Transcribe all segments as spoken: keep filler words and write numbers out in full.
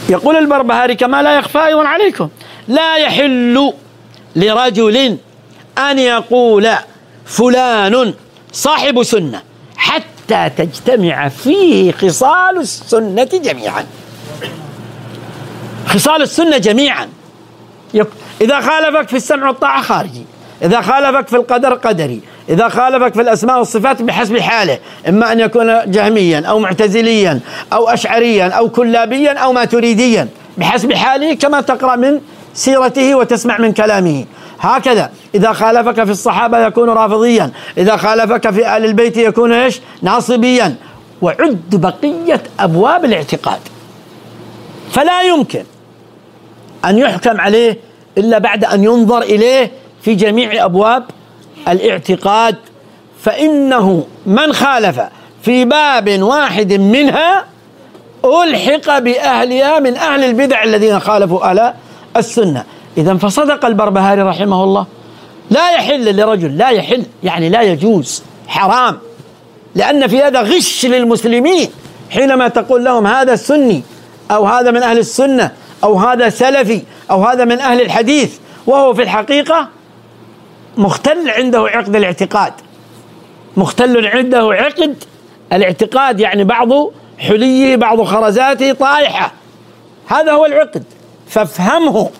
يقول البربهاري كما لا يخفى أيضا عليكم: لا يحل لرجل أن يقول فلان صاحب سنة حتى تجتمع فيه خصال السنة جميعا. خصال السنة جميعا. إذا خالفك في السمع والطاعة خارجي، إذا خالفك في القدر قدري، إذا خالفك في الأسماء والصفات بحسب حاله، إما أن يكون جهميا أو معتزليا أو أشعريا أو كلابيا أو ماتريديا بحسب حاله، كما تقرأ من سيرته وتسمع من كلامه. هكذا إذا خالفك في الصحابة يكون رافضيا، إذا خالفك في آل البيت يكون إيش؟ ناصبيا. وعد بقية أبواب الاعتقاد. فلا يمكن أن يحكم عليه إلا بعد أن ينظر إليه في جميع أبواب الاعتقاد، فإنه من خالف في باب واحد منها ألحق بأهلها من أهل البدع الذين خالفوا أهل السنة. إذن فصدق البربهاري رحمه الله: لا يحل لرجل، لا يحل يعني لا يجوز، حرام، لأن في هذا غش للمسلمين حينما تقول لهم هذا سني أو هذا من أهل السنة أو هذا سلفي أو هذا من أهل الحديث، وهو في الحقيقة مختل عنده عقد الاعتقاد، مختل عنده عقد الاعتقاد، يعني بعض حليه بعض خرزاته طائحة، هذا هو العقد، فافهمه.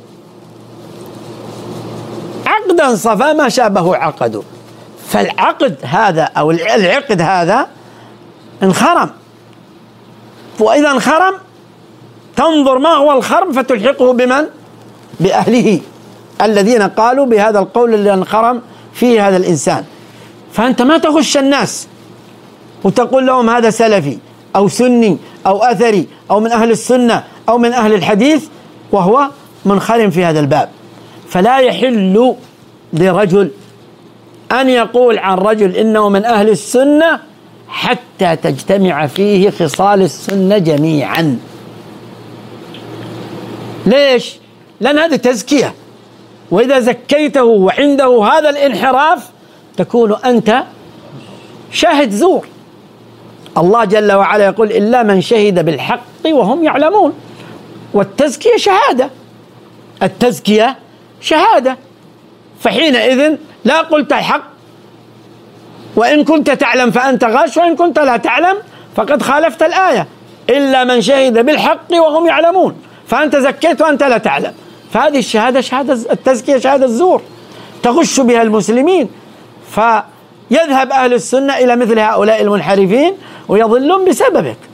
عقدا صفا ما شابه عقده، فالعقد هذا أو العقد هذا انخرم، وإذا انخرم تنظر ما هو الخرم فتلحقه بمن؟ بأهله الذين قالوا بهذا القول اللي انخرم فيه هذا الإنسان. فأنت ما تغش الناس وتقول لهم هذا سلفي أو سني أو أثري أو من أهل السنة أو من أهل الحديث وهو منخرم في هذا الباب. فلا يحل لرجل أن يقول عن رجل إنه من أهل السنة حتى تجتمع فيه خصال السنة جميعا. ليش؟ لأن هذه تزكية، وإذا زكيته وعنده هذا الانحراف تكون أنت شاهد زور. الله جل وعلا يقول: إلا من شهد بالحق وهم يعلمون. والتزكية شهادة، التزكية شهادة، فحينئذ لا قلت الحق، وإن كنت تعلم فأنت غاش، وإن كنت لا تعلم فقد خالفت الآية: إلا من شهد بالحق وهم يعلمون، فأنت زكيت وأنت لا تعلم. فهذه الشهادة شهادة التزكية، شهادة الزور تغش بها المسلمين، فيذهب أهل السنة إلى مثل هؤلاء المنحرفين ويضلون بسببك.